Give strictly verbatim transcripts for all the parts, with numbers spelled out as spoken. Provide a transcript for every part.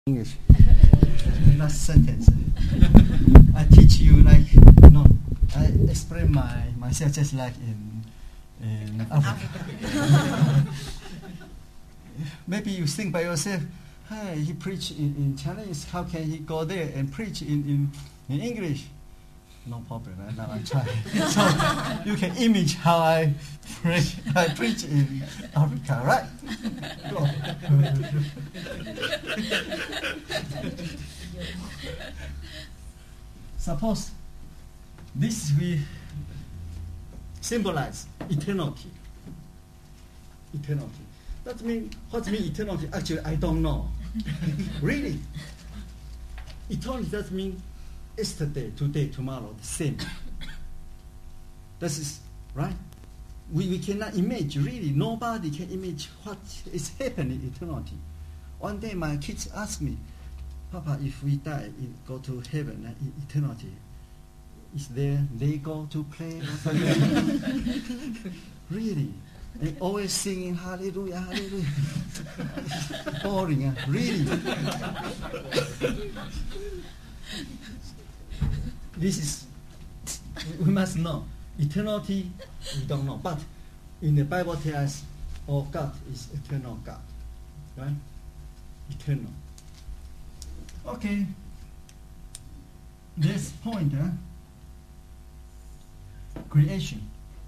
English. Last sentence. I teach you like no. I explain my myself just like in in Africa. Maybe you think by yourself, hey, he preach in, in Chinese. How can he go there and preach in, in, in English? No problem. Right? Now I try. So you can image how I preach. I preach in Africa, right? Go. Suppose this we symbolize eternity. Eternity. That means what means eternity? Actually, I don't know. Really, eternity does mean yesterday, today, tomorrow, the same. This is right. We we cannot imagine. Really, nobody can imagine what is happening in eternity. One day, my kids ask me, Papa, if we die, in, go to heaven, uh, in eternity, is there Lego to play? Really? And always singing hallelujah, hallelujah. Boring, uh, really. This is, we must know. Eternity, we don't know. But in the Bible tells us, oh, God is eternal God. Right? Eternal. Okay. This point, uh, creation.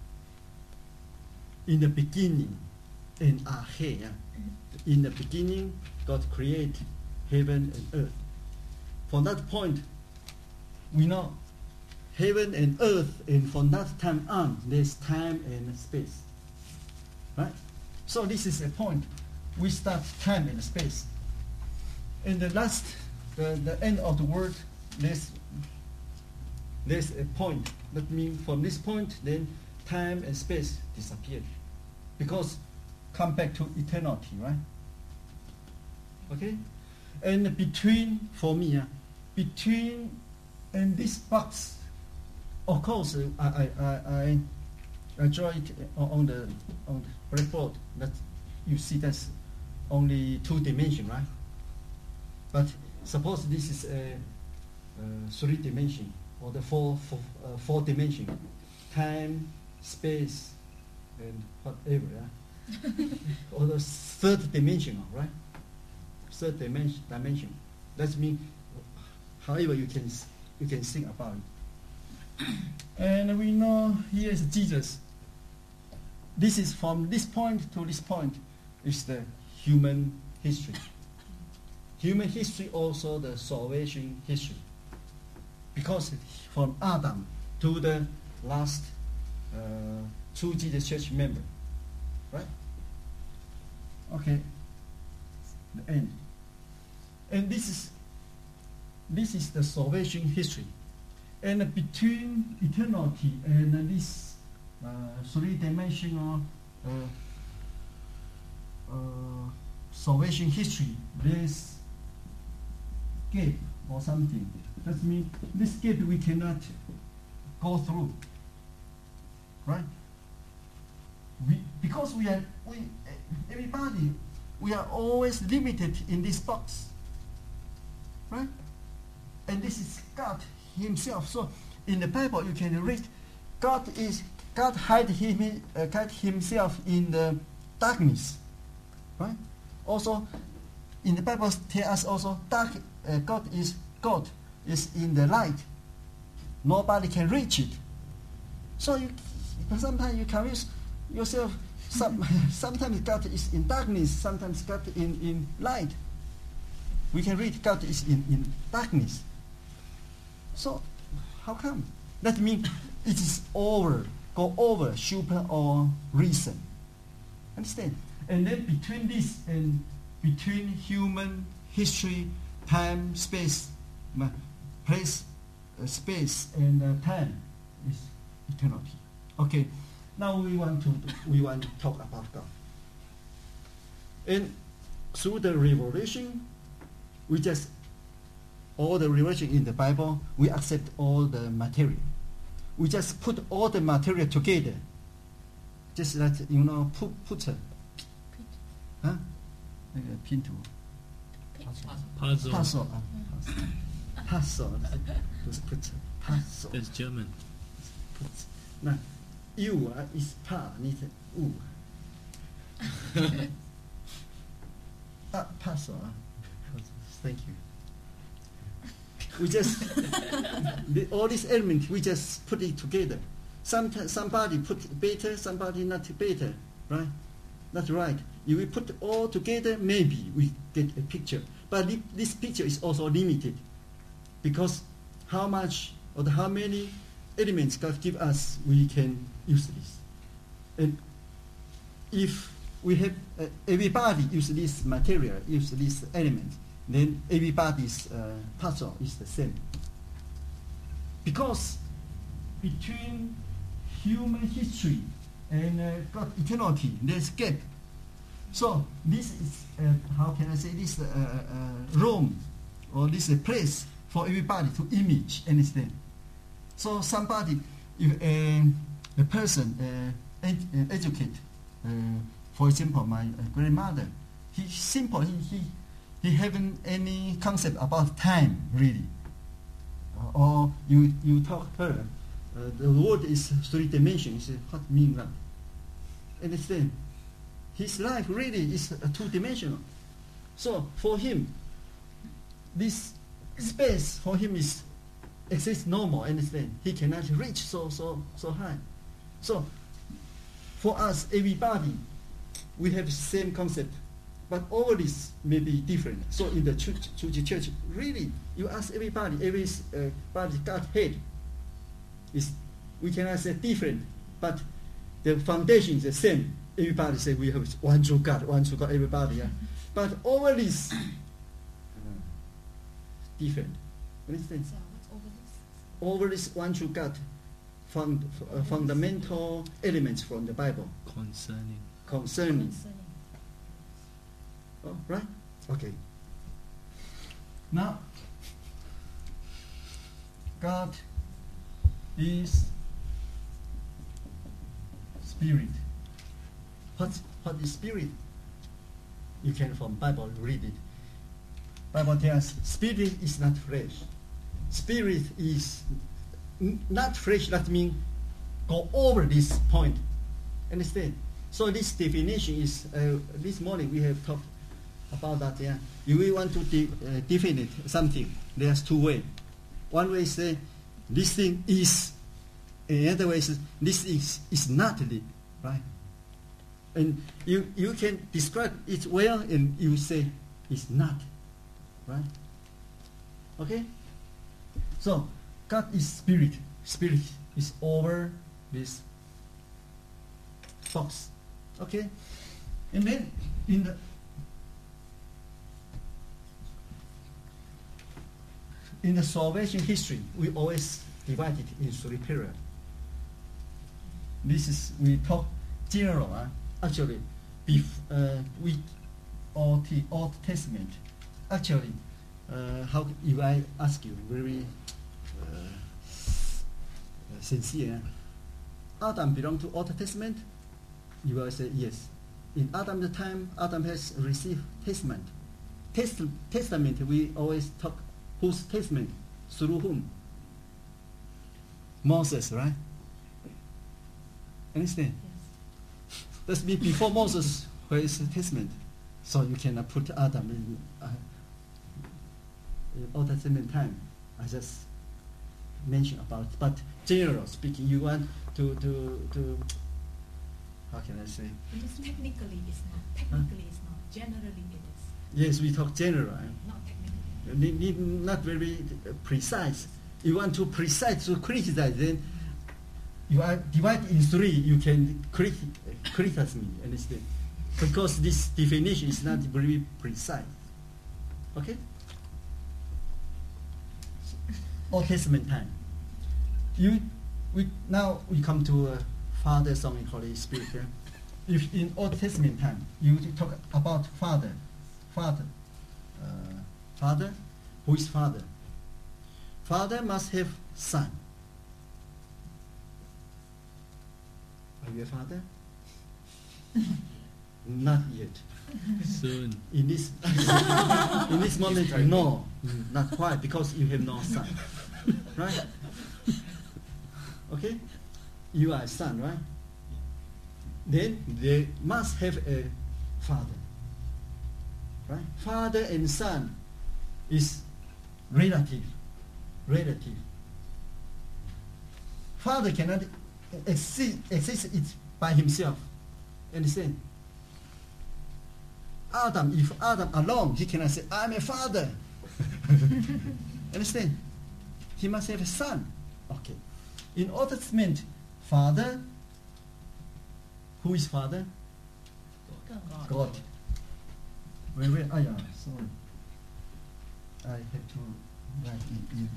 In the beginning, and ahe, uh, in the beginning, God created heaven and earth. From that point, we know heaven and earth, and from that time on, there's time and space. Right? So this is a point. We start time and space. In the last, the, the end of the word, there's, there's a point. That means from this point, then time and space disappear. Because come back to eternity, right? Okay? And between, for me, uh, between and this box, of course, uh, I, I, I, I draw it on the, on the blackboard. That you see that's only two dimension, right? But suppose this is a, a three dimension or the four, four, uh, four dimension, time, space, and whatever, yeah? Or the third dimension, right? Third dimension, dimension. That means, however you can you can think about it. And we know here is Jesus. This is from this point to this point is the human history. Human history also the salvation history. Because from Adam to the last uh, true Jesus church member. Right? Okay. The end. And this is this is the salvation history. And between eternity and this uh, three-dimensional uh, uh, salvation history, there's gap or something. That means this gap we cannot go through, right? We, because we are, we, everybody, we are always limited in this box, right? And this is God Himself. So in the Bible, you can read, God is God hide him, uh, God Himself in the darkness, right? Also, in the Bible, tell us also, dark, uh, God is God is in the light. Nobody can reach it. So you, sometimes you confuse yourself. Some, sometimes God is in darkness. Sometimes God in in light. We can read God is in in darkness. So, how come? That means it is over, go over super or reason. Understand? And then between this and between human history, time, space, place, uh, space, and uh, time is eternity. Okay. Now we want to we want to talk about God. And through the revelation, we just all the revelation in the Bible, we accept all the material. We just put all the material together. Just like, you know, put put, huh? 那个拼图， Picture. Puzzle. Puzzle. uh, Puzzle. Puzzle. Put puzzle. That's German. Put. Now, you uh, is pa, need u. Ah, puzzle. uh. Thank you. We just the, all these elements we just put it together. Sometimes somebody put better, somebody not better, right? Not right. If we put all together, maybe we get a picture. But thi- this picture is also limited because how much or the, how many elements God give us, we can use this. And if we have uh, everybody use this material, use this element, then everybody's uh, puzzle is the same. Because between human history and uh, God eternity, there's gap. So this is, uh, how can I say this, uh, uh, room, or this a place for everybody to image, understand. So somebody, if a, a person uh, ed, uh, educate, uh, for example, my uh, grandmother, he simple, he, he he haven't any concept about time really. Uh, or you you talk her, uh, the word is three dimensions. What mean that? Understand? His life really is uh, two dimensional. So for him, this space for him is exists normal. Understand? He cannot reach so so so high. So for us, everybody, we have same concept. But all this may be different. So in the church, church, church really, you ask everybody, everybody got head. Is we cannot say different, but the foundation is the same. Everybody say we have one true God, one true God. Everybody, yeah. But all this uh, different. Understand? So what's over this? All this one true God, fund, uh, fundamental elements from the Bible Concerning. concerning. Concerning. Oh, right? Okay. Now, God is spirit. What, what is spirit? You can from Bible read it. Bible tells us spirit is not flesh. Spirit is n- not flesh. That means go over this point. Understand? So this definition is, uh, this morning we have talked about that. Yeah, if we want to de- uh, define it, something, there's two ways. One way is say this thing is, and the other way is this is is not it, right? And you you can describe it well, and you say it's not, right? Okay. So God is spirit. Spirit is over this box. Okay, and then in the In the salvation history, we always divide it in three periods. This is, we talk general, uh, actually, bef- uh, we Old, T- Old Testament, actually, uh, how, if I ask you very uh, sincere, Adam belong to Old Testament? You will say yes. In Adam's time, Adam has received testament. Test- testament, we always talk. Whose testament? Through whom? Moses, right? Understand? Yes. That's mean before Moses, where is the testament? So you cannot put Adam in, uh, in Old Testament time. I just mentioned about it. But general speaking, you want to, to, to how can I say? Because technically it's not. Technically it's not. Generally it is. Yes, we talk general. eh? Not technically. Need, need not very uh, precise. You want to precise to criticize, then you are divided in three. You can criti- criticize me, understand? Because this definition is not very precise. Okay. Old Testament time. You, we now we come to uh, Father, Son, and Holy Spirit. Yeah? If in Old Testament time you talk about Father, Father. Uh, Father, who is father? Father must have son. Are you a father? Not yet. Soon. In this in this moment, no, not quite, because you have no son, right? Okay, you are a son, right? Then they must have a father, right? Father and son is relative, relative. Father cannot exist, exist it by himself. Understand? Adam, if Adam alone, he cannot say, I'm a father. Understand? He must have a son. Okay. In Old Testament, father, who is father? God. God. Wait, wait, oh yeah, sorry. I have to write it in.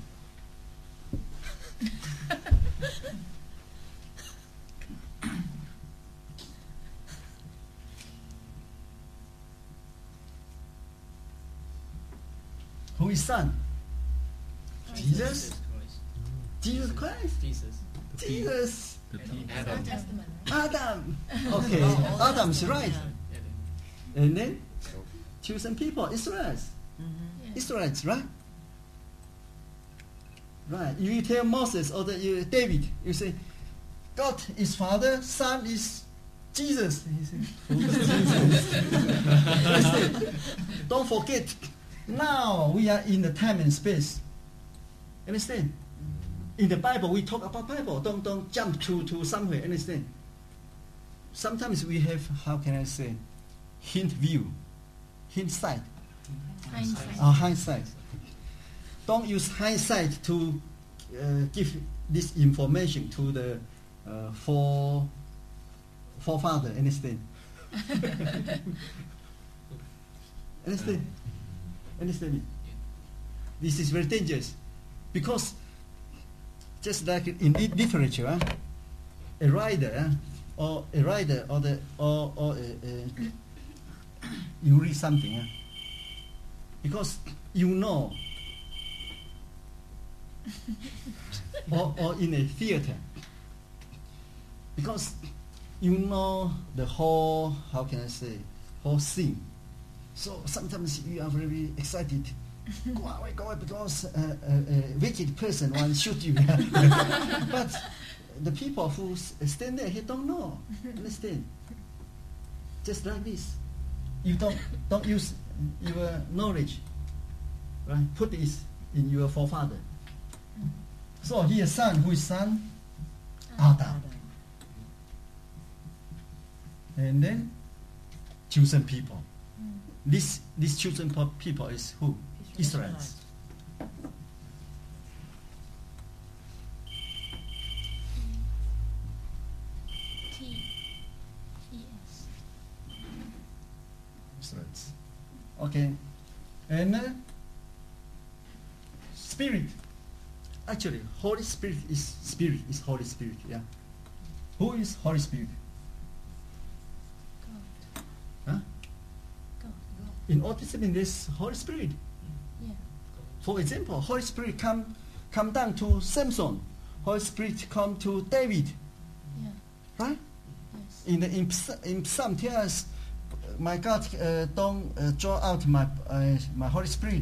Who is son? Jesus? Jesus Christ? Jesus. Jesus. The people. Old Adam. Testament, right? Adam. Okay, Adam's right. And then chosen people, Israelites. Yeah. Israelites, right? Right. You tell Moses or the, you, David, you say, God is Father, Son is Jesus. And he said, who is Jesus? Understand? Don't forget, now we are in the time and space. Understand? In the Bible, we talk about Bible. Don't don't jump to, to somewhere. Understand? Sometimes we have, how can I say, hint view, hindsight, Hindsight. or hindsight. Don't use hindsight to uh, give this information to the uh, fore, forefather. Understand? Understand? Understand me? This is very dangerous, because just like in lit- literature, uh, a writer uh, or a writer or the or or uh, uh, you read something uh, because you know, or or in a theater, because you know the whole, how can I say, whole scene. So sometimes you are very excited. Go away, go away, because uh, a, a wicked person want to shoot you. But the people who s- stand there, he don't know. Understand? Just like this. You don't don't use your knowledge, right? Put this in your forefather. So here, son, who is son? Adam. And then chosen people. Mm. This this chosen po- people is who? Israelites. T E S. Israelites. Okay. And uh, Spirit. Actually, Holy Spirit is Spirit is Holy Spirit. Yeah. Who is Holy Spirit? God. Huh? God. In Old Testament, there's Holy Spirit. Yeah. For example, Holy Spirit come come down to Samson. Holy Spirit come to David. Yeah. Right? Yes. In the in, Ps- in Psalm tells us, my God, uh, don't uh, draw out my uh, my Holy Spirit.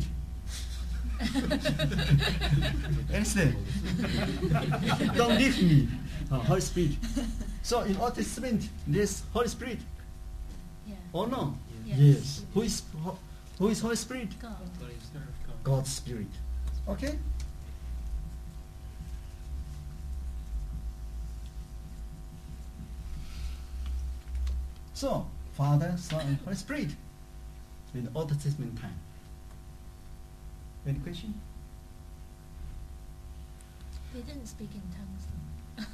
Understand? Don't leave me, uh, Holy Spirit. So in Old Testament, there's Holy Spirit. Yeah. Or no? Yes. Who is ho- who is Holy Spirit? God. God's Spirit. Okay. So, Father, Son, and Holy Spirit in Old Testament time. Any question? They didn't speak in tongues though.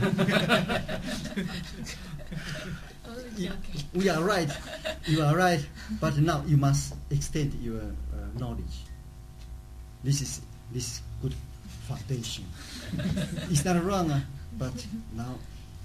I was You- joking. We are right. You are right. But now you must extend your uh, knowledge. This is this is good foundation. It's not wrong, uh, but now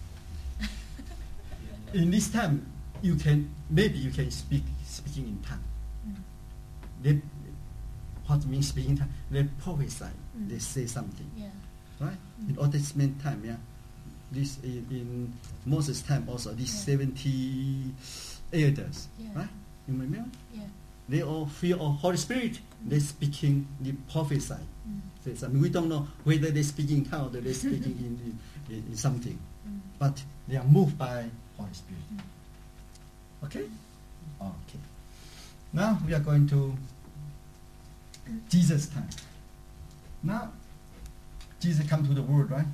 in this time you can maybe you can speak speaking in tongue. Mm. They, what means speaking in tongue? They prophesy. Mm. They say something, Yeah. right? Mm. In Old Testament time, yeah. This in, in Moses' time also. These Yeah. seventy elders, Yeah. right? You remember? Yeah. They all feel of Holy Spirit. They speaking, they prophesy. Mm. Say something. We don't know whether they speaking how, or they speaking in, in, in something, Mm. but they are moved by Holy Spirit. Mm. Okay? Okay. Now we are going to Jesus' time. Now Jesus come to the world, right?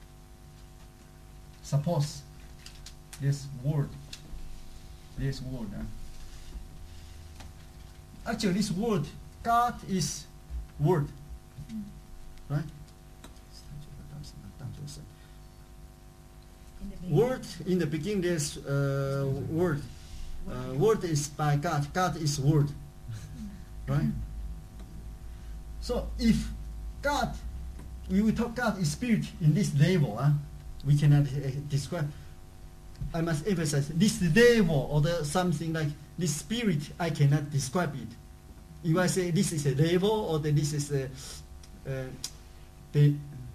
Suppose this word, this word. Huh? Actually, this word, God is word, Mm. right? In the beginning. Word in the beginning, there's uh, word. Uh, word is by God. God is word, right? So if God, we will talk God is spirit in this level, huh? We cannot uh, describe. I must emphasize this level or the something like this spirit. I cannot describe it. If I say this is a level or the, this is a uh, the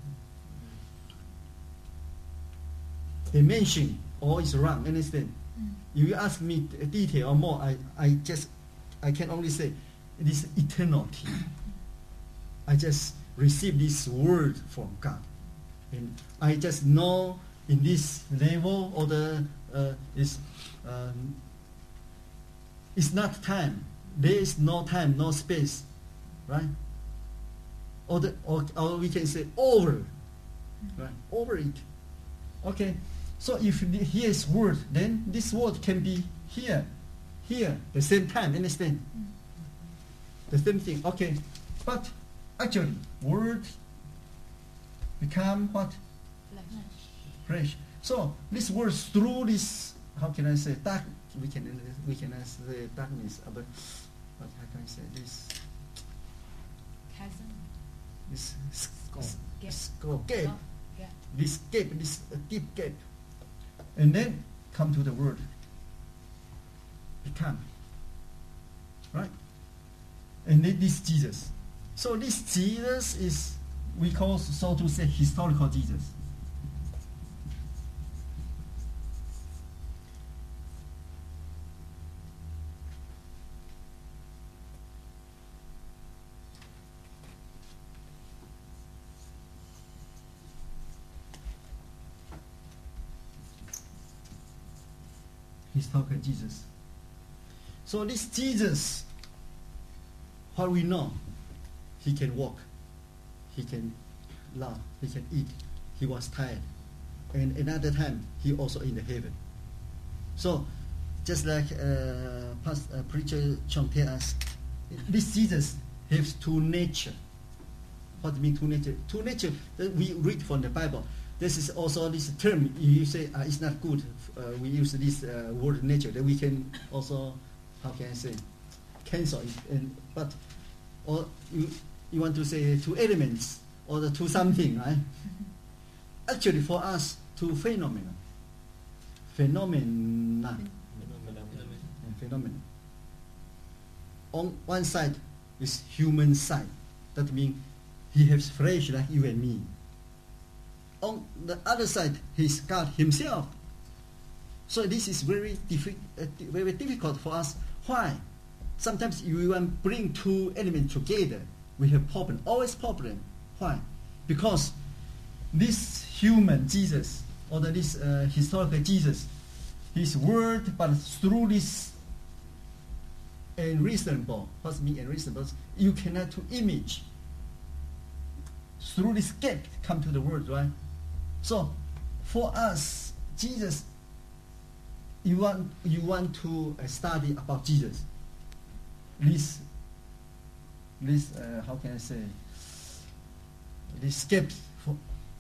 dimension, or is wrong. Understand? Mm. If you ask me d- detail or more, I, I just I can only say it is eternity. I just receive this word from God, and I just know in this level or the uh, is um, it's not time. There is no time, no space, right? Or the or, or we can say over, right? Over it. Okay. So if the- here is word, then this word can be here, here, the same time. Understand? Mm. The same thing. Okay. But actually, word become what? Flesh. Flesh. So this word through this, how can I say dark? We can we can say darkness. uh, But what how can I say this? Chasm. This Skull. Gap. skull gap. Oh, gap. This gap, this uh, deep gap, and then come to the word. Become. Right. And then this Jesus. So this Jesus is we call so to say historical Jesus. Historical Jesus. So this Jesus, what we know, he can walk, he can laugh, he can eat, he was tired, and another time he also in the heaven. So just like uh, past, uh, preacher Chong tell us, this Jesus has two nature. What mean two nature? Two nature that we read from the Bible. This is also this term you say uh, it's not good. Uh, we use this uh, word nature that we can also, how can I say, cancel it. And but or you you want to say two elements or the two something, right? Actually, for us, two phenomena. Phenomena. and phenomenon. On one side is human side. That means he has flesh like you and me. On the other side, he's God himself. So this is very, diffi- uh, di- very difficult for us. Why? Sometimes you want to bring two elements together. We have problem, always problem. Why? Because this human Jesus, or the, this uh, historical Jesus, his word, but through this unreasonable, what's mean unreasonable? You cannot to image. Through this gap come to the word, right? So for us, Jesus, you want you want to uh, study about Jesus. This this uh, how can I say? This gap for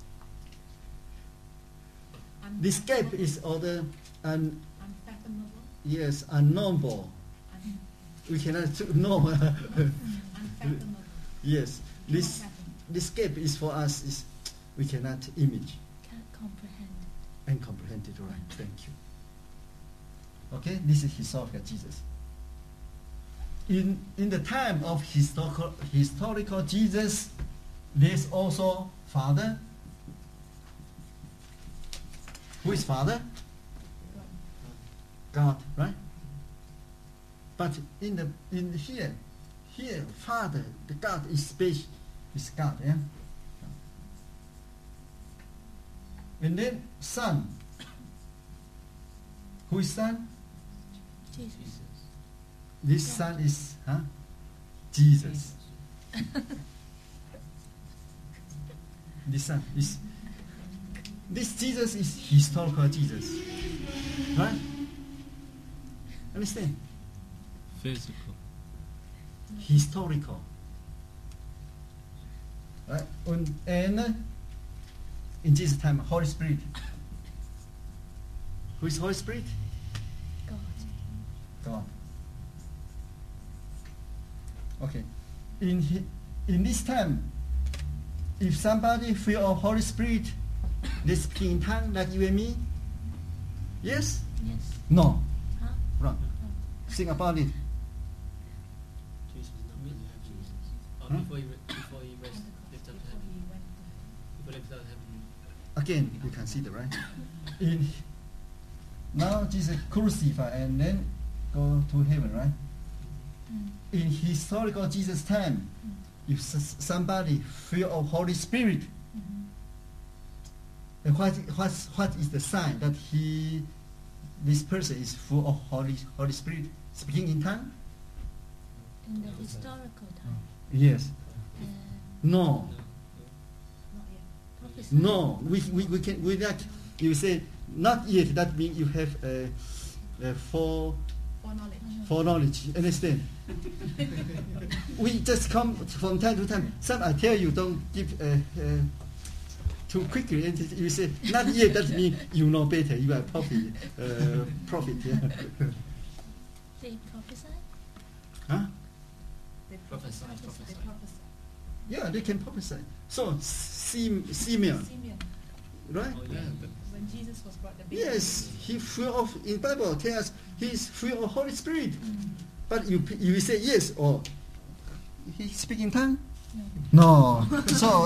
this gap is other un Unfathomable. yes unknowable. Un- We cannot know. unfathomable. Yes, this Cannot fathom. this gap is for us is we cannot image Can't comprehend. and comprehend it, right? Thank you. Okay, this is historical Jesus. In in the time of historical historical Jesus, there's also Father. Who is Father? God. God, right? But in the in here, here, Father, the God is special, is God, yeah. And then Son. Who is Son? Jesus. This Son is huh? Jesus. This Son is this Jesus is historical Jesus, right? Understand? Physical. Historical, right? And, and in Jesus' time, Holy Spirit. Who is Holy Spirit? God. God. Okay. In he, in this time, if somebody feel of Holy Spirit, they speak in tongue like you and me. Yes? Yes. No. Huh? Wrong. Think about it. Jesus, not really have Jesus. Oh, Huh? before he re- before he rest, lift up to Before heaven. he went to Before he lift up to heaven. Again, you can see the right. In now Jesus crucified and then go to heaven, right? Mm. In historical Jesus time, Mm. if s- somebody feel of Holy Spirit, Mhm. then what what what is the sign that he this person is full of Holy Holy Spirit, speaking in tongue? In the historical time. Yes. Uh, No. No, no. not yet. prophesy. No. We we we can we not. You say not yet. That means you have a, a four Foreknowledge. foreknowledge. Understand? We just come from time to time. Some I tell you don't give uh, uh, too quickly. And you say not yet. That means you know better. You are prophet. Uh, prophet. Yeah. They prophesy? Huh? They Prophesy, prophesy. prophesy. They prophesy. Yeah, they can prophesy. So Sim- Simeon, Simeon, right? Oh yeah, but when Jesus was brought the baby. Yes, he full of in Bible tells us he's full of Holy Spirit. Mm. But you you say yes or he speak in tongue? No. No. So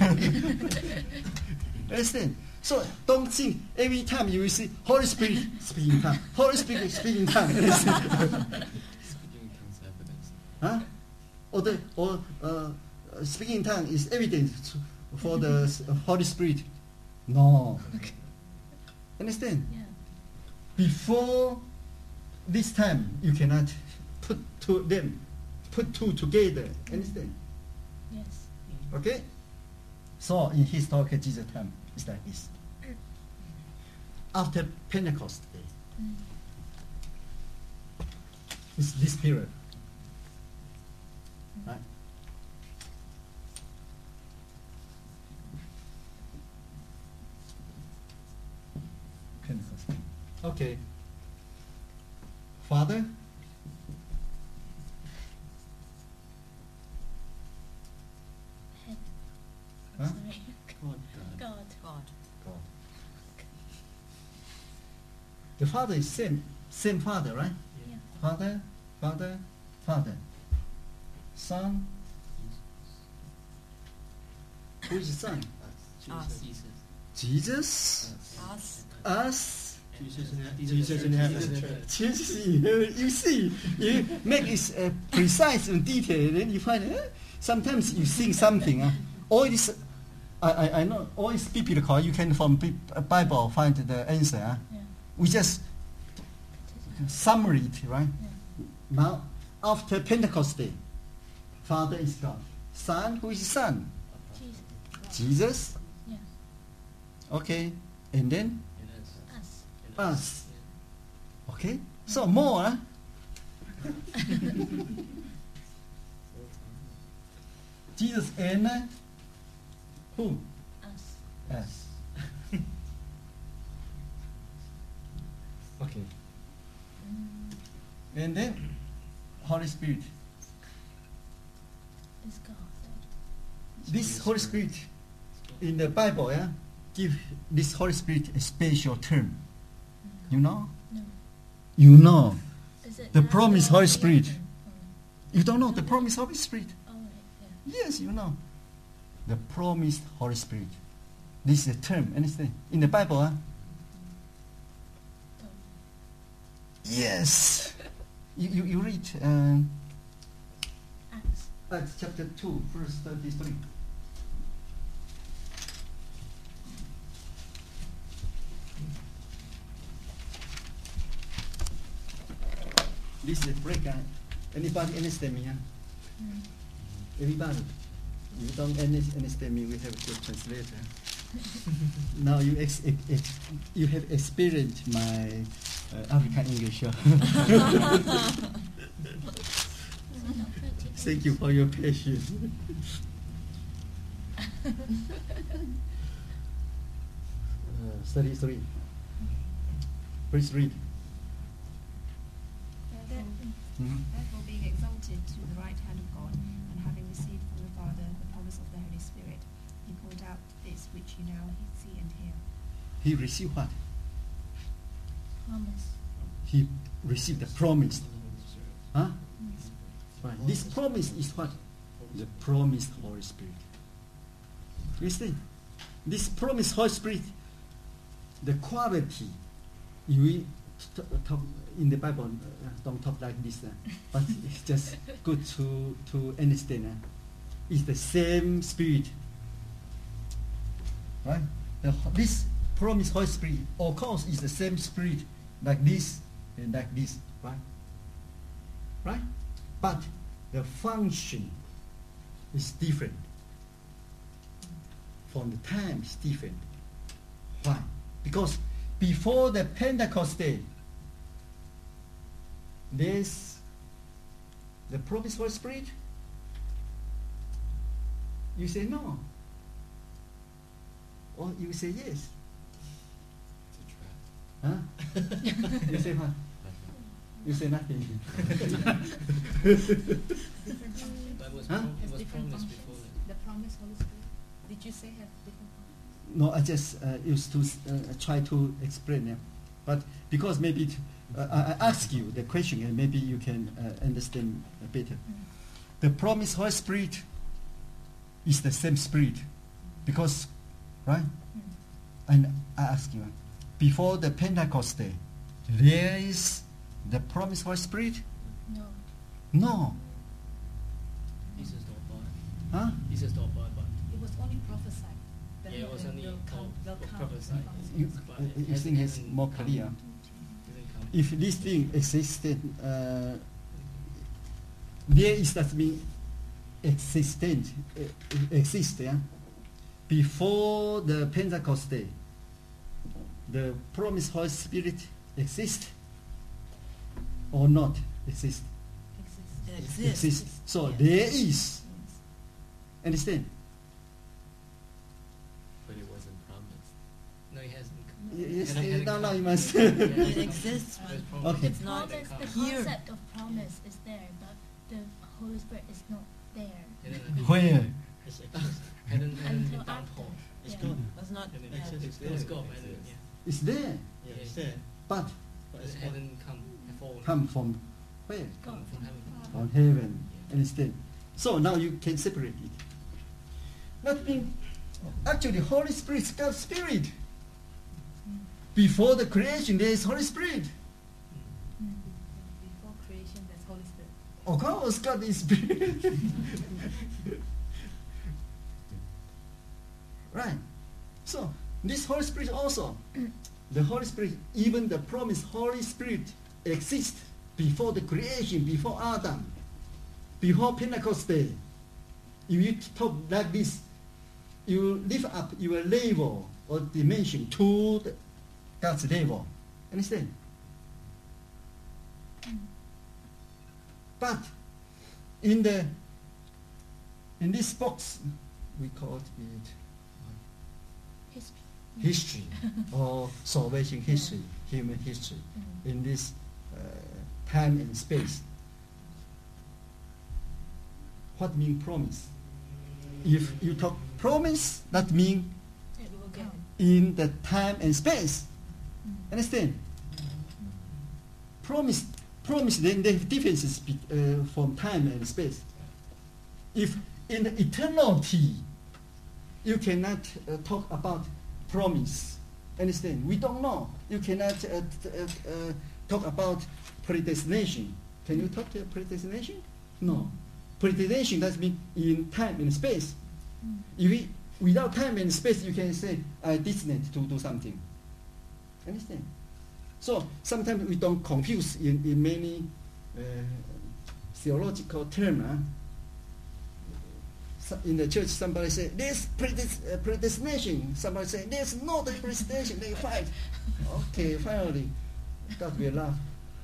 understand? So don't think every time you will see Holy Spirit speak in tongue. Holy Spirit speak in tongue. Understand? speaking in tongues evidence. Huh? Or the or uh, speaking in tongue is evidence for the s- Holy Spirit. No. Understand? Yeah. Before this time, you cannot put two them, put two together. Understand? Yes. Okay. So in historical Jesus time, it's like this. After Pentecost day, Mm. it's this period, right? Pentecost. Okay. Father, Head. Huh? Sorry. God. God. God. God. The Father is same, same Father, right? Yeah. Father, Father, Father. Son. Who is the Son? Us. Jesus. Jesus. Us. Us. Jesus in Jesus in heaven. Jesus in heaven. You see, you make it uh, precise and detailed, then you find uh, sometimes you think something. Uh, all this, I, I, I know, all is biblical. You can from Bi- uh, Bible find the answer. Uh. Yeah. We just summary it, right? Yeah. Now, after Pentecost Day, Father is God. Son, who is Son? Jesus. Jesus. Yeah. Okay, and then In us. Us. In Us. okay. So more. Huh? Jesus and uh, who? Us. Us. Okay, Mm. and then Holy Spirit. Is God. This Holy Spirit in the Bible, yeah, give this Holy Spirit a special term. You know? No. You know. Is it The now promised or Holy the Spirit. other? You don't know the promised Holy Spirit? Oh, right, yeah. Yes, you know. The promised Holy Spirit. This is a term, understand? In the Bible, huh? Don't. Yes. you, you, you read um, Acts. Acts chapter two, verse thirty-three. This is a break. Uh, anybody understand me? Huh? Mm. Everybody. You don't under- understand me, we have to translate. Huh? Now you ex- ex- ex- you have experienced my uh, African English. Huh? Thank you for your patience. uh, thirty-three. Please read. Therefore, Mhm. therefore, being exalted to the right hand of God, and having received from the Father the promise of the Holy Spirit, he poured out this which you now see and hear. He received what? Promise. He received the promise. Huh? Yes. Right. This promise is what? The promised Holy Spirit. You see, this promised Holy Spirit, the quality, you t- talk in the Bible, uh, don't talk like this, uh, but it's just good to, to understand. Uh, it's the same Spirit. Right? The, this promised Holy Spirit, of course, is the same Spirit like this and like this. Right? Right? But the function is different. From the time is different. Why? Because before the Pentecost day, there's the promised Holy Spirit. You say no. Or you say yes. Huh? You say what? You say nothing. That was Huh? prom- it Has was different promised functions. before that. The promised Holy Spirit. Did you say have different functions? No, I just uh, used to uh, try to explain it. But because maybe t- uh, I, I ask you the question and maybe you can uh, understand better. The promised Holy Spirit is the same Spirit. Because, right? And I ask you, before the Pentecost day, there is the promised Holy Spirit? No. No. Jesus don't buy. Huh? Jesus don't buy, but It was only prophesied. that Yeah, it was they'll- only they'll come, told they'll or come. prophesied. You, But uh, it you hasn't- think it's hasn't more come. clear? Didn't come. If this thing existed, uh, there is that mean existent, uh, exist, yeah? Before the Pentecost day, the promised Holy Spirit exist or not exist? Exists. It Exist. So Yes. there is. Understand? But it wasn't promised. No, it hasn't come. Y- Yes, And I had no, it no, come. you must. Yeah, It come. exists, It was but promised. Okay. The But promise, it the come. concept of promise is there, but the Holy Spirit is not there. And then I- Where? It's exist. Hadn't hadn't Until been done after. for. It's Yeah. gone. That's not. And then Yeah. it's, It's it was there. gone. It And then, exists. yeah. It's there, Yeah, it's there. but But It it's not. hadn't come before. come from where? Come from heaven. From heaven. Yeah. Understand? So now you can separate it. That means actually Holy Spirit is God's Spirit. Before the creation there is Holy Spirit. Mm. Before creation, there's Holy Spirit. Of course God is Spirit. Right. So this Holy Spirit also, the Holy Spirit, even the promised Holy Spirit exists before the creation, before Adam, before Pentecost day. If you talk like this, you lift up your level or dimension to the God's level. Understand? But in the in this box, we call it History. history or salvation history, human history, Mm. in this uh, time and space. What mean promise? If you talk promise, that mean It will Okay. come. in the time and space. Mm. Understand? Promise, promise. Then there are differences be, uh, from time and space. If in the eternity, you cannot uh, talk about promise. Understand? We don't know. You cannot uh, t- uh, uh, talk about predestination. Can you talk to predestination? No. Predestination, that means in time and space. Mm. If we, without time and space, you can say, I destined to do something. Understand? So sometimes we don't confuse in, in many uh, theological terms. Huh? So in the church, somebody say, there's predest- uh, predestination. Somebody say, there's no predestination. They fight. Okay, finally, God will laugh.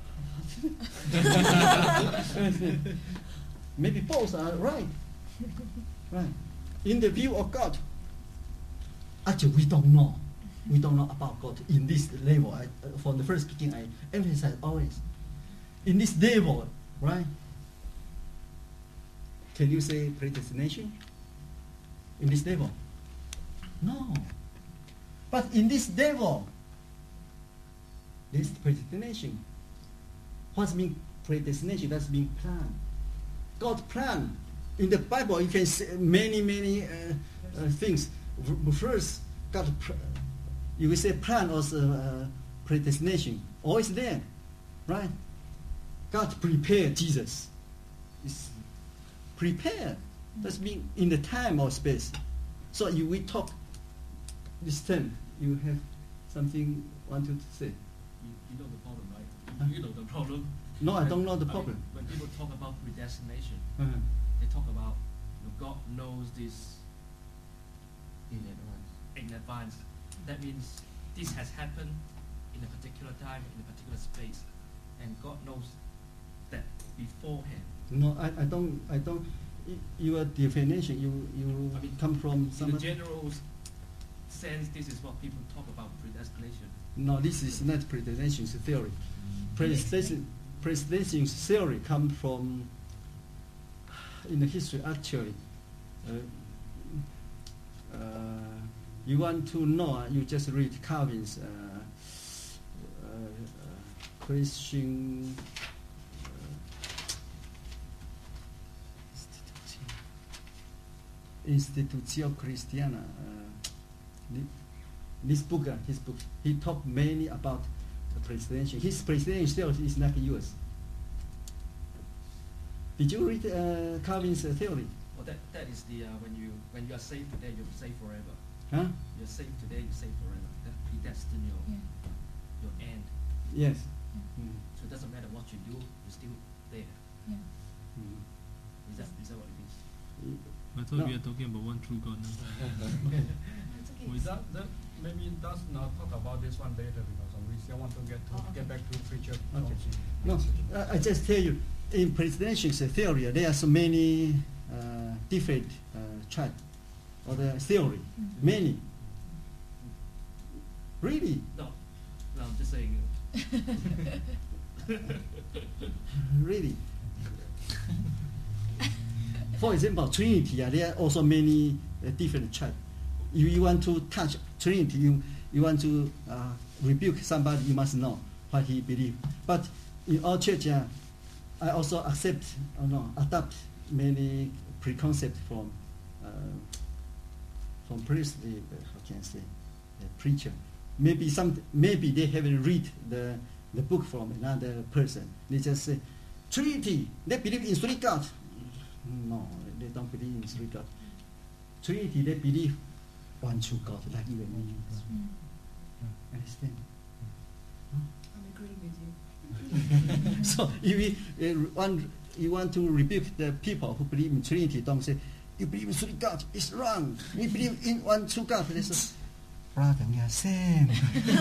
Maybe both are right. Right. In the view of God, actually we don't know. We don't know about God in this level. I, uh, from the first beginning, I emphasize always. In this level, right? Can you say predestination? In this level? No. But in this level, this predestination. What means predestination? That's mean plan. God plan. In the Bible, you can see many, many uh, uh, things. First, God, pr- you will say plan or uh, predestination. Always there, right? God prepared Jesus. It's prepared. That means in the time or space. So you we talk this term. You have something wanted to say? You, you know the problem, right? Huh? You know the problem. No, I When- don't know the I mean, problem. when people talk about predestination, Uh-huh. they talk about, you know, God knows this In advance. in advance. That means this has happened in a particular time, in a particular space, and God knows that beforehand. No, I, I don't, I don't. y- Your definition, you, you I mean, come from In the some. general s- sense, this is what people talk about predestination. No, this is not predestination theory. Predestination, predestination theory come from in the history actually. Uh, uh, you want to know? uh, You just read Calvin's uh, uh, uh, Christian. Institutio Christiana. Uh, thi- this book, uh, his book, he talked mainly about the predestination. His predestination theory is not yours. Did you read uh, Calvin's uh, theory? Well, that, that is the uh, when you when you are saved today, you're saved forever. Huh? You're saved today, you're saved forever. That predestined your Yeah. your end. Yes. Yeah. Mm. So it doesn't matter what you do, you're still there. Yeah. Mm. Is that is that what it means? I thought No. we are talking about one true God now. That's okay. With that, that maybe let's not talk about this one later because we still want to get to Oh, okay. get back to preacher. Okay. policy. No, I I just tell you, in predestination theory, there are so many uh, different uh, track or the theory, Mm. many. Really, No, no, I'm just saying. uh, really. For example, Trinity, uh, there are also many uh, different track. If you want to touch Trinity, you, you want to uh, rebuke somebody, you must know what he believes. But in our church, uh, I also accept, or no, adopt many preconcepts from uh, from priestly, uh, how can I say, uh, preacher. Maybe some, maybe they haven't read the the book from another person. They just say, Trinity, they believe in three gods. No, they don't believe in three gods. Trinity, they believe one true God, like you and me. Mm. Understand? I'm agreeing with you. So if we uh, want, you want to rebuke the people who believe in Trinity, don't say, you believe in three gods, it's wrong. We believe in one true God. They say, brother, we are same.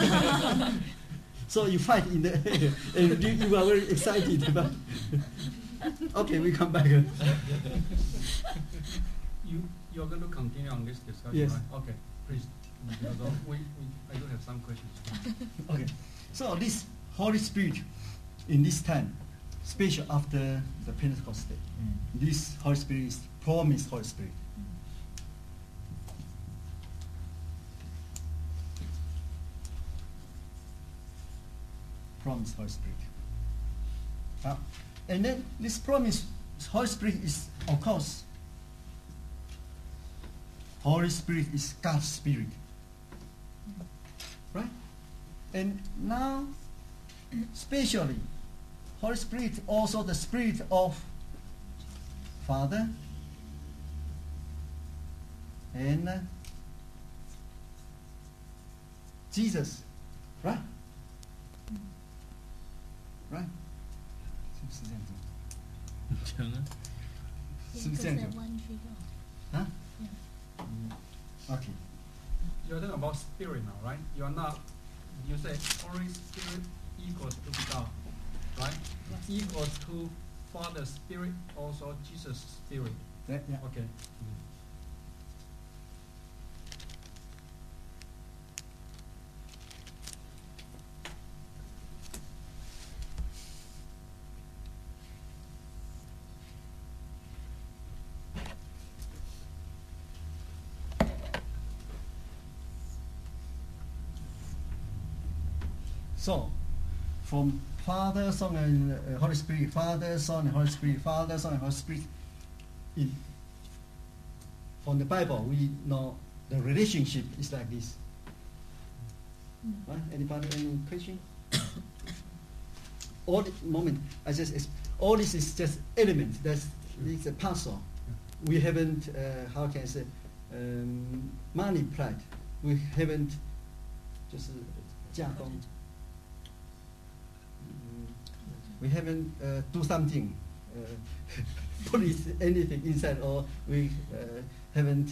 So you fight in the air, and you, you are very excited about. Okay, we come back. You you're going to continue on this discussion, Yes. right? Okay, please. Because uh, we, we I do have some questions. Okay, so this Holy Spirit in this time, special after the Pentecost day, Mm. this Holy Spirit is promised Holy Spirit. Promised Holy Spirit. Uh, and then this promised Holy Spirit is, of course, Holy Spirit is God's Spirit. Right? And now, especially, Holy Spirit also the Spirit of Father and uh, Jesus, right? Right? 是不是这样子？ 讲啊， Yeah, 是不是 because 这样 they're 子？ one tree God. 啊 Yeah. ？Okay. You're talking about spirit now, right? You are not. You say Holy Spirit equals to God, right? Equals to Father Spirit, also Jesus Spirit. Yeah, yeah. Okay. So, from Father, Son, and uh, Holy Spirit, Father, Son, and Holy Spirit, Father, Son, and Holy Spirit. In from the Bible, we know the relationship is like this. Mm. Right? Anybody any question? All the moment I just exp- all this is just element. That's it's a puzzle. We haven't uh, how can I say um, multiplied. We haven't 就是加工。Mm, we haven't uh, do something, uh, put it, anything inside, or we uh, haven't.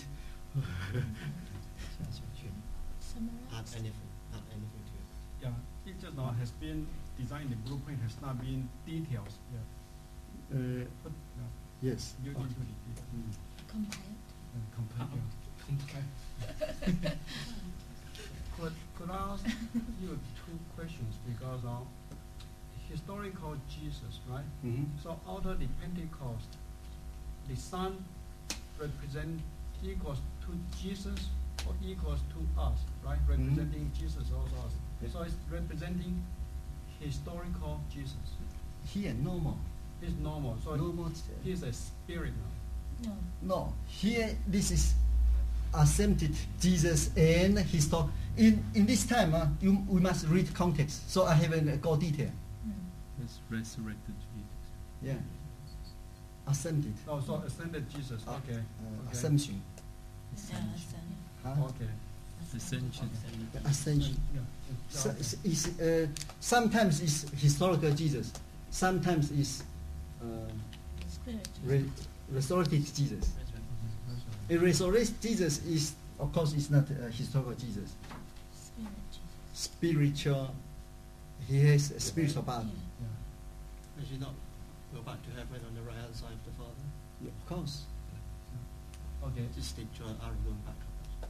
Summarize. Add anything, add anything to it. Yeah, it just now has been designed. The blueprint has not been details. Yeah. Uh, Put, yeah. yes. You Okay. into the detail. Mm. Compiled. And complete. Yeah. Could, could I ask you two questions because of historical Jesus, right? Mhm. So out of the Pentecost, the Son represent equals to Jesus or equals to us, right? Representing Jesus also us. Yes. So it's representing historical Jesus. Here normal. It's normal. So Normal. he's a spirit now. No. No. Here this is ascended Jesus and histor. In in this time, uh, you we must read context. So I haven't uh, go detail. Mm. That's resurrected Jesus. Yeah. Ascended. Oh, so ascended Jesus. Uh, Okay. Uh, okay. Assumption. Yeah, ascend. Huh? Okay. Ascension. Ascension. Yeah. So, Okay. is, is, uh, sometimes it's historical Jesus. Sometimes it's uh, Spirit. re- resurrected Jesus. A resurrected Jesus is, of course, is not uh, historical Jesus. Spirit Jesus. Spiritual. He has a spiritual body. Yeah. Yeah. Does he not go back to heaven on the right hand side of the Father? Yeah, of course. Okay. Just stick to an arrow going back.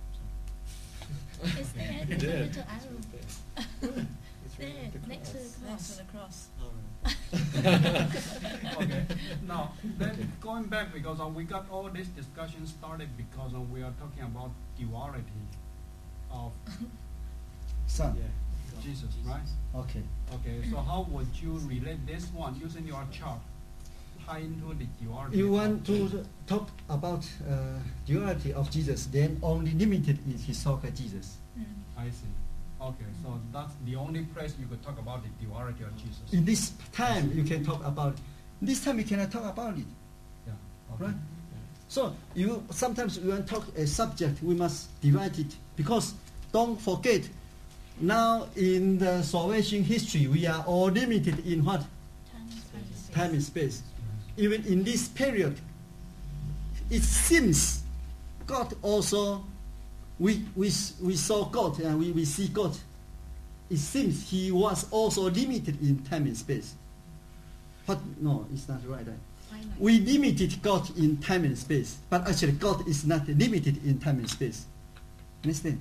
It's there, Yeah. there's a little arrow. It's there, next to the cross. cross. Alright. Okay. Now, then going back because uh, we got all this discussion started because uh, we are talking about duality of Son. Jesus, right? Okay. Okay. So how would you relate this one using your chart tie into the duality? You of want to Jesus? talk about uh, duality of Jesus, then only limited is historical Jesus. Mm. I see. Okay. So that's the only place you could talk about the duality of Jesus. In this time, you can talk about it. This time, you cannot talk about it. Yeah. Okay. Right? So you sometimes we want to talk a subject, we must divide it because don't forget. Now in the salvation history, we are all limited in what? Time and space. Time and space. Even in this period, it seems God also, we, we, we saw God and we, we see God. It seems He was also limited in time and space. But no, it's not right. right? Finite. We limited God in time and space, but actually God is not limited in time and space. Understand?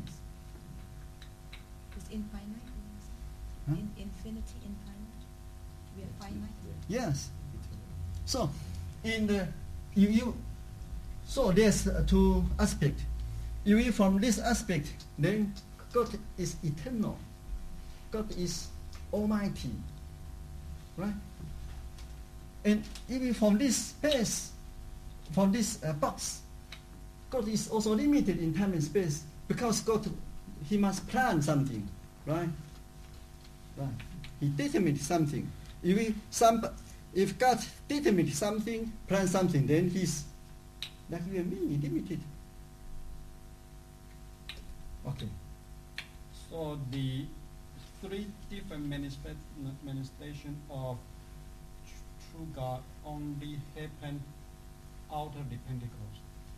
It's infinite. Huh? In, infinity, infinite. We are finite. Yes. So, in the you, you so there's uh, two aspects. You view from this aspect, then God is eternal. God is almighty, right? And even from this space, from this uh, box, God is also limited in time and space because God, He must plan something, right? Right. He determined something. If we, some, if God determined something, plan something, then He's like you and me, limited. Okay. So the three different manifest, manifestation of tr- true God only happen after the Pentecost.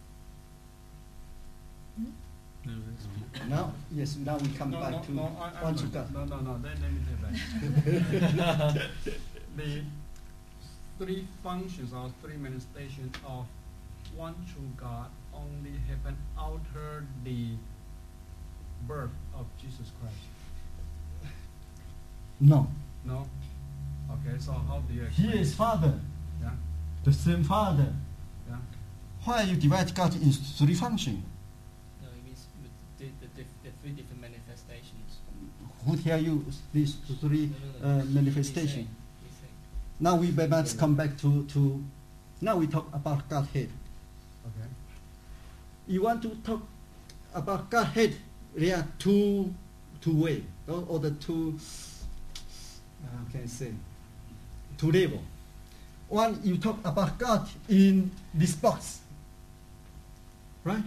Hmm? No, that's Now, yes, now we come no, back no, to no, I, one I'm to not- God. No, no, no. Let, let me take back. The three functions or three manifestations of one true God only happen after the birth of Jesus Christ. No, No? Okay, so how do you He explain? is Father, Yeah, the same Father. yeah. Why you divide God in three functions? No, it means with the, the, diff, the three different manifestations. Who tell you these three No, no, no. uh, manifestations? He's saying- he's saying- Now we must come back to, to now we talk about Godhead. Okay. You want to talk about Godhead, there are two two way or, or the two uh, how can I say two level. One, you talk about God in this box, right?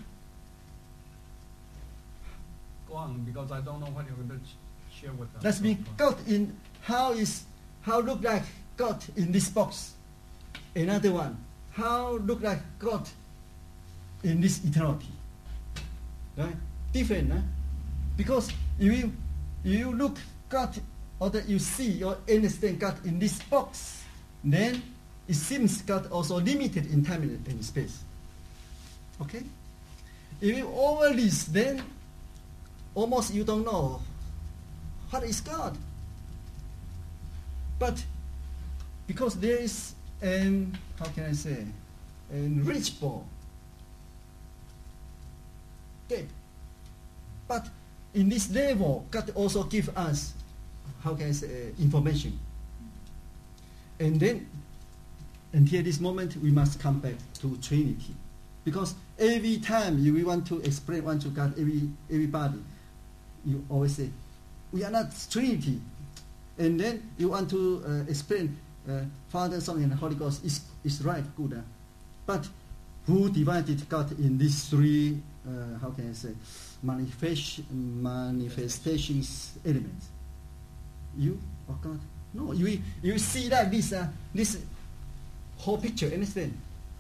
Go on, because I don't know what you're going to ch- share with us. That's mean Go on. God in how is how look like God in this box. Another one, how look like God in this eternity. Right? Different, huh? Because if you if you look God or that you see or understand God in this box, then it seems God also limited in time and in space. Okay? If you over this, then almost you don't know what is God. But because there is an, how can I say, an reachable gap. But in this level, God also give us, how can I say, information. And then, until this moment, we must come back to Trinity. Because every time you we want to explain one to God, every everybody, you always say, we are not Trinity. And then you want to uh, explain uh, Father, Son, and Holy Ghost is is right, good. Uh? But who divided God in these three, uh, how can I say, manifest, manifestations elements? You or God? No, you you see like this, uh, this whole picture, understand?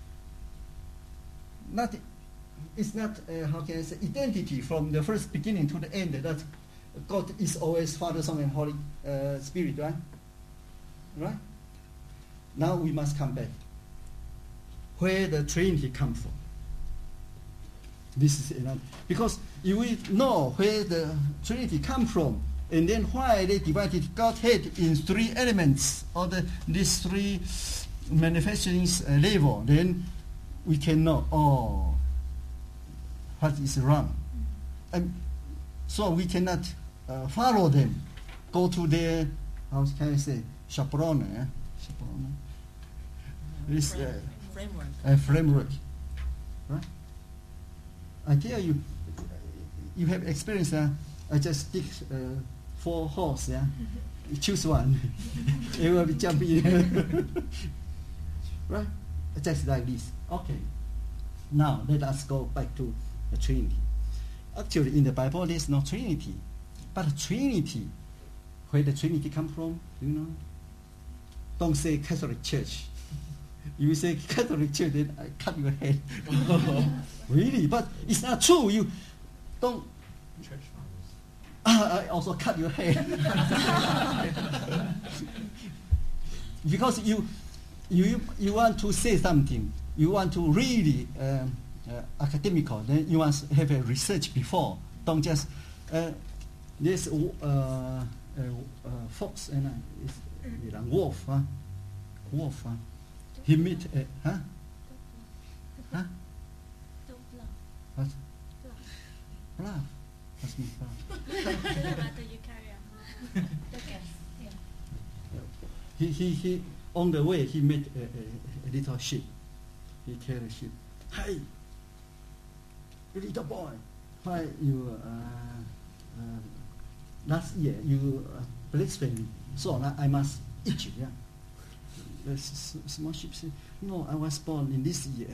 Not, it's not, uh, how can I say, identity from the first beginning to the end, that God is always Father, Son, and Holy uh, Spirit, right? Right? Now we must come back. Where the Trinity come from? This is enough. Because if we know where the Trinity come from, and then why they divided Godhead in three elements, or the, these three manifestations uh, level, then we can know, oh, what is wrong. And so we cannot uh, follow them, go to their, how can I say, chaperone, eh? chaperone. This uh, Framework. uh, framework. Right? I tell you, you have experience, uh, I just stick uh, four horse, yeah? You choose one. You will be jumping. Right? Just like this. Okay. Now let us go back to the Trinity. Actually, in the Bible, there is no Trinity. But Trinity, where the Trinity come from, do you know? Don't say Catholic Church. You say Catholic Church, then I cut your head. Really? But it's not true. You don't. Church fathers. Ah, I also cut your head. Because you, you, you want to say something. You want to really um, uh, academical. Then you must have a research before. Don't just uh, this uh, uh, uh, fox and uh, is, uh, wolf, huh? Wolf, huh? He meet, uh, huh? Huh? Don't bluff. What? Bluff. Bluff. What's mean bluff? Doesn't matter, you carry on. Don't guess. Yeah. He, he, he, on the way, he met a, a, a little sheep. He carried a sheep. Hey, little boy, why you, uh, uh, last year you uh, blasphemy me, so now I must eat you, yeah? the s- s- small sheep say, no, I was born in this year.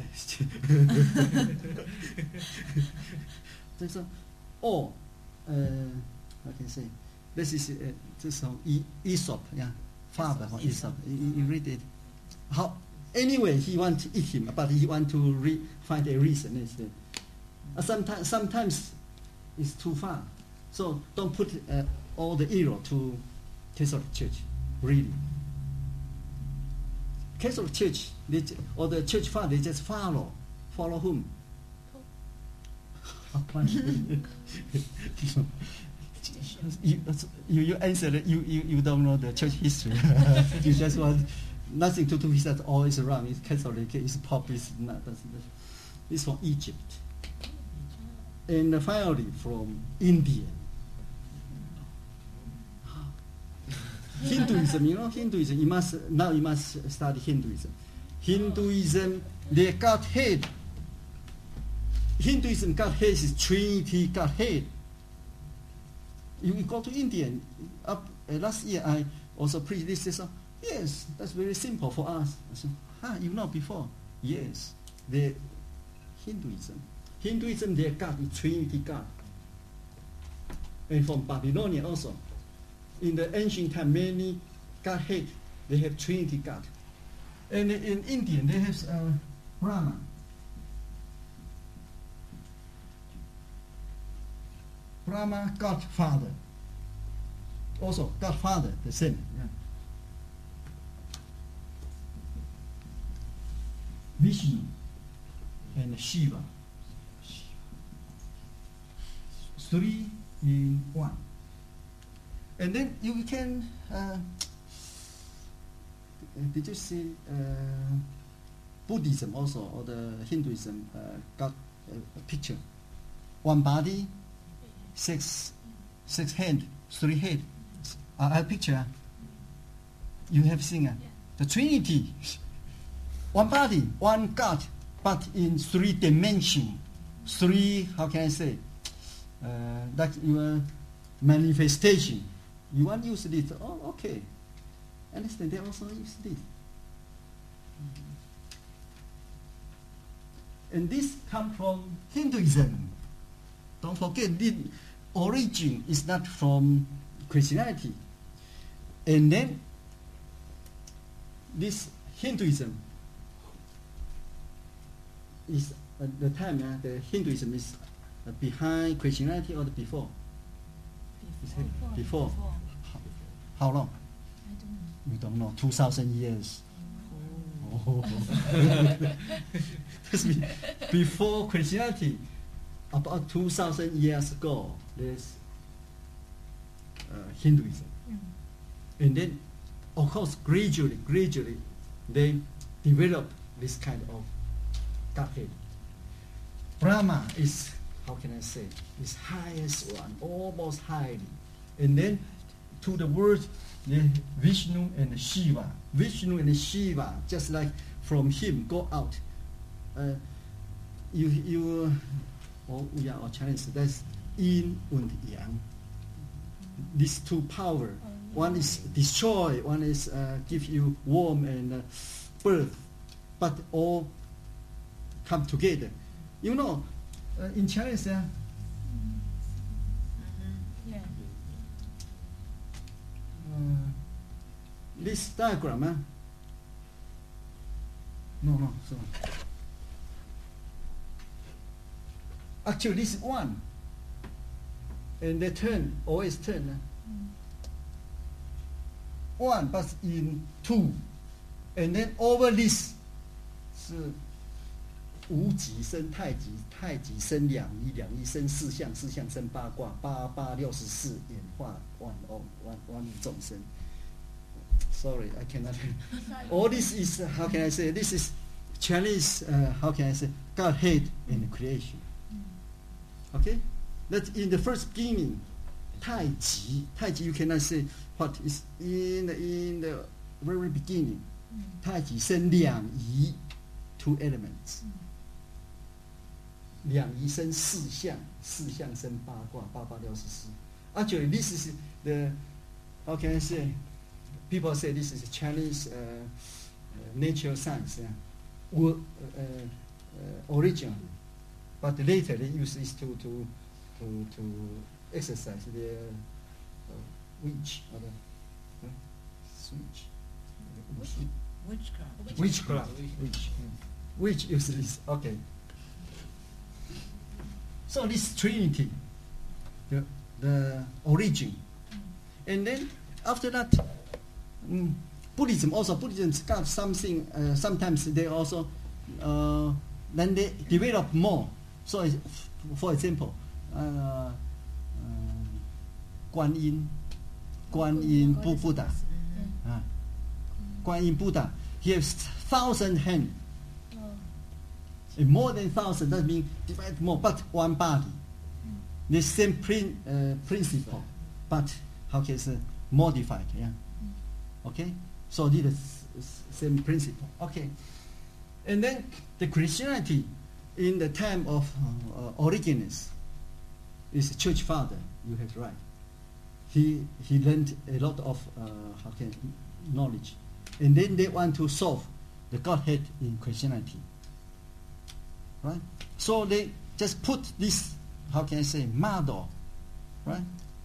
They say, oh, uh, how can I say? This is uh, this from e- Aesop, yeah, father from Aesop. You, you read it. How? Anyway, he want to eat him, but he want to re- find a reason. Instead. Uh, sometimes, sometimes it's too far, so don't put uh, all the error to Catholic Church. Really, Catholic Church they, j- or the church father they just follow, follow whom? you, that's- you you answer it, you, you you don't know the church history. You just want nothing to do with that. All is wrong. It's Catholic. It's Pope. It's not. That's, that's, it's from Egypt, and finally from India. Hinduism, you know Hinduism. You must now you must study Hinduism. Hinduism, they Godhead. Hinduism Godhead is Trinity Godhead. You, you go to India. Up uh, last year, I also preached this. this uh, yes, that's very simple for us. I said, ah, you know before? Yes, the Hinduism. Hinduism, their God is Trinity God. And from Babylonia also. In the ancient time, many Godhead, they have Trinity God. And in Indian, they have uh, Brahma. Brahma, Godfather. Also, Godfather, the same. Yeah. Vishnu and Shiva. Three in one. And then you can, uh, did you see uh, Buddhism also, or the Hinduism uh, got a picture? One body, six, six hand, three head. Uh, a picture. You have seen uh, the Trinity. One body, one God, but in three dimensions. Three, how can I say? Uh, like your manifestation. You want to use this? Oh, okay. Understand? They also use this. And this comes from Hinduism. Don't forget, the origin is not from Christianity. And then this Hinduism is at the time uh, the Hinduism is uh, behind Christianity or the before? Before. Before. Before. How long? I don't know. We don't know. Two thousand years. Oh. That's me- before Christianity, about two thousand years ago, there's uh, Hinduism. Mm. And then, of course, gradually, gradually, they develop this kind of Godhead. Brahma is, how can I say, is highest one, almost highly. And then, to the word, the Vishnu and Shiva. Vishnu and Shiva, just like from him, go out. Uh, you, you, oh, we are all Chinese, that's yin and yang. These two power. One is destroy, one is uh, give you warm and uh, birth, but all come together. You know, uh, in Chinese, uh, Yeah. uh, this diagram, uh, no, no, so actually this is one, and they turn, always turn. Uh, Mm. one, but in two, and then over this 是无极生太极，太极生两仪，两仪生四象，四象生八卦，八八六十四演化万哦万万物众生。Sorry, I cannot. All this is uh, how can I say? This is Chinese. Uh, how can I say? Godhead in creation. Okay, that in the first beginning. 太极, 太极 you cannot say what is in the, in the very beginning. 太极生两仪 two elements. 两仪生四象, 四象生八卦, 八八六十四. Actually, this is the, how can I say, people say this is Chinese uh, natural science, yeah, wo- uh, uh, originally, but later they use this to to to, to exercise their uh, witch or the uh, switch. Witch- Witchcraft. Witchcraft. Witch. Which use this. Okay. So this Trinity, the, the origin. And then after that, mm, Buddhism also, Buddhism got something, uh, sometimes they also, uh, then they develop more. So it's- for example, uh, uh, Guan Yin, Guan Yin Bu- Buddha. Yeah. Uh, Guan Yin Buddha, he has thousand hands. Oh. And more than thousand, that means divide more, but one body. The same prin, uh, principle, but how can I say modified? Yeah. Okay. So this is s- same principle. Okay. And then the Christianity, in the time of uh, uh, Origenes, is church father. You have right. He he learned a lot of uh, how can knowledge, and then they want to solve the Godhead in Christianity. Right? So they just put this, how can I say, model, right?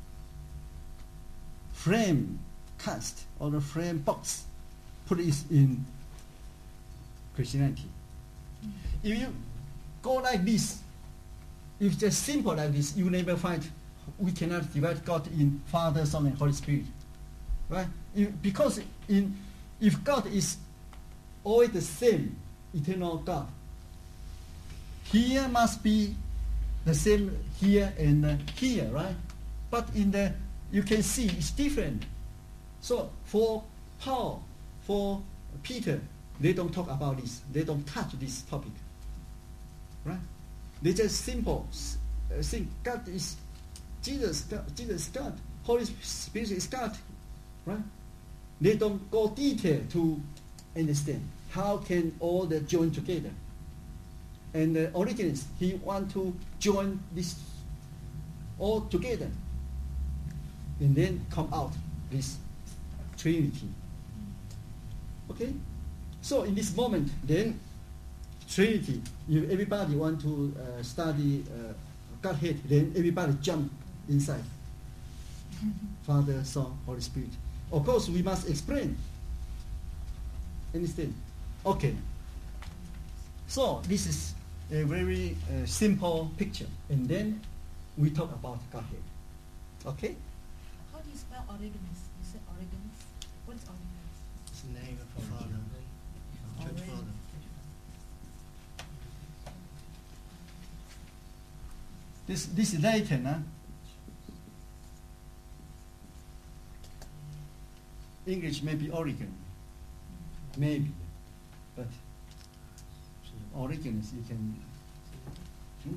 Frame cast or the frame box, put it in Christianity. If you go like this, if just simple like this, you never find, we cannot divide God in Father, Son, and Holy Spirit. Right? If- because in, if God is always the same, eternal God, here must be the same here and uh, here, right? But in the, you can see it's different. So for Paul, for Peter, they don't talk about this. They don't touch this topic, right? They just simple s- uh, think God is Jesus. God, Jesus is God. Holy Spirit is God, right? They don't go detail to understand how can all the join together. And the Origenes, he want to join this all together, and then come out this Trinity. Okay, so in this moment, then Trinity. If everybody want to uh, study uh, Godhead, then everybody jump inside Father, Son, Holy Spirit. Of course, we must explain. Understand? Okay. So this is a very uh, simple picture, and then we talk about Godhead. Okay? How do you spell Origenes? You said Origenes. What is Origenes? It's the name of the Father. Church Father. This this is Latin, huh? English maybe Oregon, maybe, but Oregon is you can. Hmm?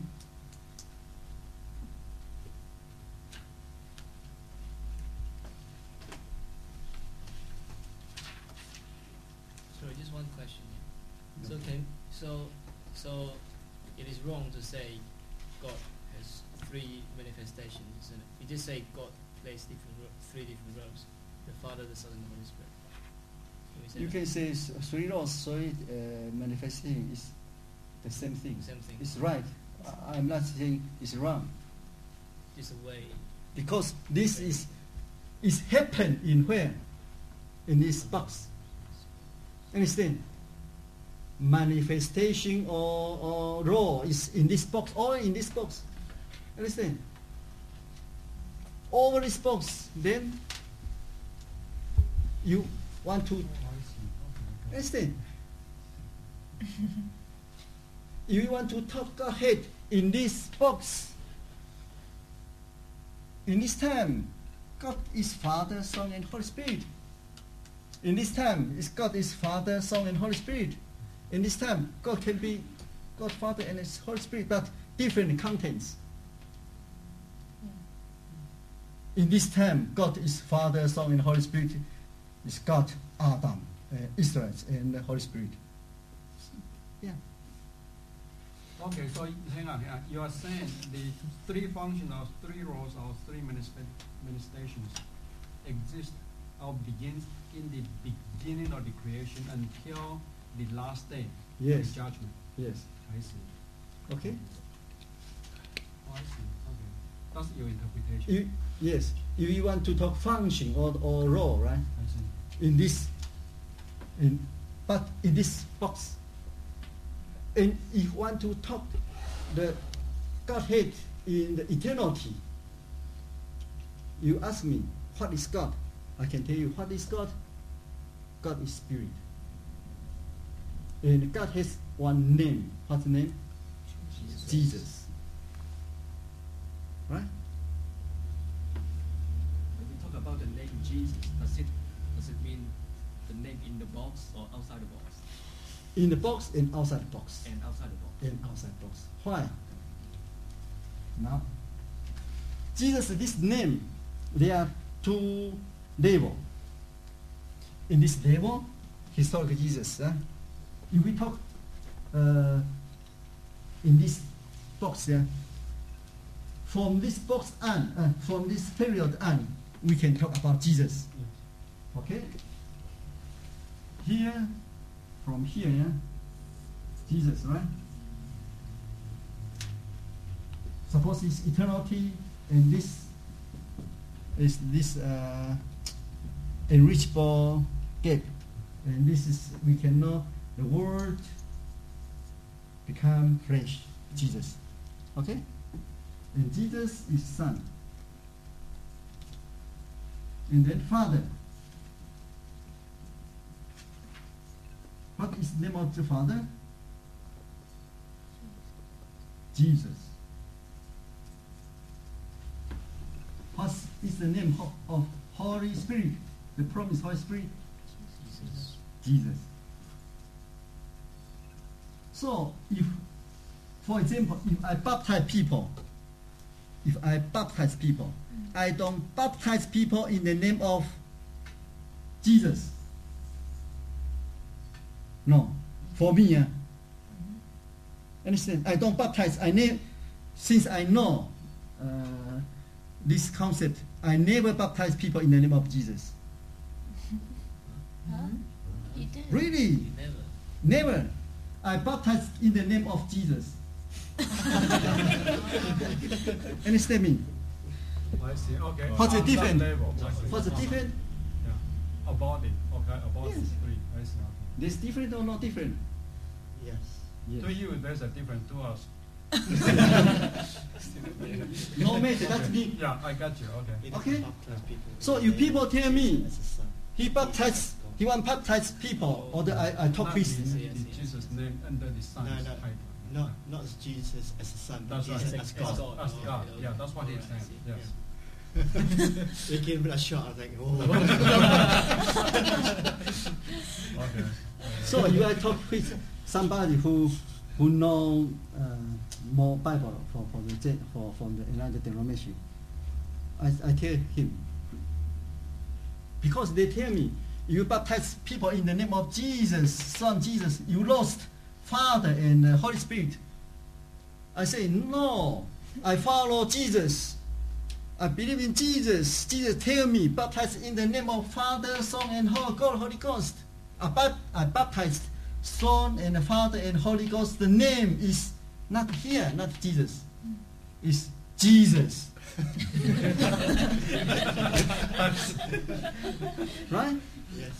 Sorry, just one question. Yeah. So can so so it is wrong to say God has three manifestations, isn't it? You just say God plays different ro- three different roles: the Father, the Son, and the Holy Spirit. Can we say You that? can say s- three roles, three uh, manifesting is the same thing. Same thing. It's right. I- I'm not saying it's wrong, Just a way. because this is is happen in where? In this box. Understand? Manifestation or, or role is in this box, all in this box. Understand? Over this box, then you want to understand? If you want to talk ahead in this box, in this time, God is Father, Son, and Holy Spirit. In this time, is God is Father, Son, and Holy Spirit. In this time, God can be God, Father, and His Holy Spirit, but different contents. In this time, God is Father, Son, and Holy Spirit. Is God, Adam, uh, Israel, and the Holy Spirit. Yeah. Okay, so hang on, hang on. You are saying the three functions or three roles or three manifesta- manifestations exist all begins in the beginning of the creation until the last day, Yes. the judgment. Yes. I see. Okay. Oh, I see. Okay. That's your interpretation. You, yes. If you want to talk function or, or role, right? I see. In this, in, but in this box. And if you want to talk the Godhead in the eternity, you ask me, what is God? I can tell you, what is God? God is spirit. And God has one name. What's the name? Jesus. Jesus. Right? When we talk about the name Jesus, does it does it mean the name in the box or outside the box? In the box and outside the box. And outside the box. And outside the box. Why? Now, Jesus, this name, there are two levels. In this level, historical Jesus. Huh? If we talk uh, in this box here, from this box on, uh, from this period on, we can talk about Jesus. Okay? Here, from here, yeah? Jesus, right? Suppose it's eternity, and this is this uh, enrichable gap, and this is we can know the word become flesh, Jesus. Okay, and Jesus is Son, and then Father. What is the name of the Father? Jesus. What is the name of, of Holy Spirit? The promised Holy Spirit? Jesus. Jesus. So, if, for example, if I baptize people, if I baptize people, I don't baptize people in the name of Jesus. No, for me, uh, understand? I don't baptize. I ne- since I know uh, this concept, I never baptize people in the name of Jesus. Huh? You did. Really? You never. Never. I baptize in the name of Jesus. Understand me? I see. Okay. What's the On that difference? level, I see. What's the difference? Yeah. About it. Okay. About Yes. the spirit. I see. Okay. This different or not different? Yes. To you, there's a difference. To us. No matter, that's Okay. me. Yeah, I got you. Okay. He doesn't Okay. baptize people in So the you name people of tell Jesus me, as a son. He baptized, he want baptize people, or the, I, I talk Not with. in, Yes, in yes, Jesus' name under the Son's No, no, title. Not, not as Jesus as a son, but That's right. Jesus As as a- God. as God. That's Oh, God. okay, Yeah, okay. that's what he's Alright, I saying. see. Yes. They give him a shot, I think, oh. Okay. So you I talk with somebody who who know uh, more Bible for for the gen- for from the another denomination. I I tell him because they tell me you baptize people in the name of Jesus, Son Jesus, you lost Father and uh, Holy Spirit. I say no. I follow Jesus. I believe in Jesus. Jesus tell me baptize in the name of Father, Son, and Holy God, Holy Ghost. I, bap- I baptized Son and Father and Holy Ghost. The name is not here, not Jesus. It's Jesus. Right? Yes.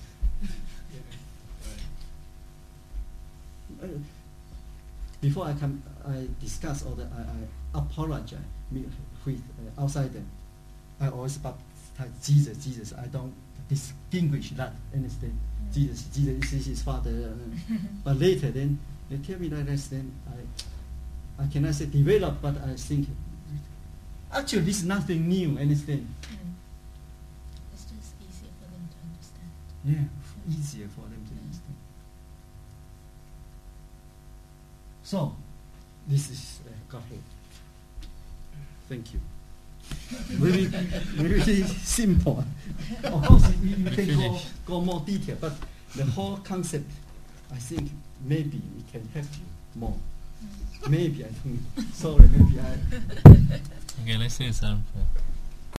Uh, Before I come, I discuss or the, I, I apologize me- with uh, outsider. I always baptize Jesus, Jesus. I don't distinguish that. Understand? Jesus, Jesus is his father. Uh, but later, then they tell me like this. Then I, I cannot say develop, but I think actually this is nothing new. Understand? Mm. It's just easier for them to understand. Yeah, easier for them to understand. So, this is uh, Godhead. Thank you. Very, very simple. Of course, we, we can go, go more detail, but the whole concept, I think maybe we can help you more. Maybe I think. Sorry, maybe I. Okay, let's say something.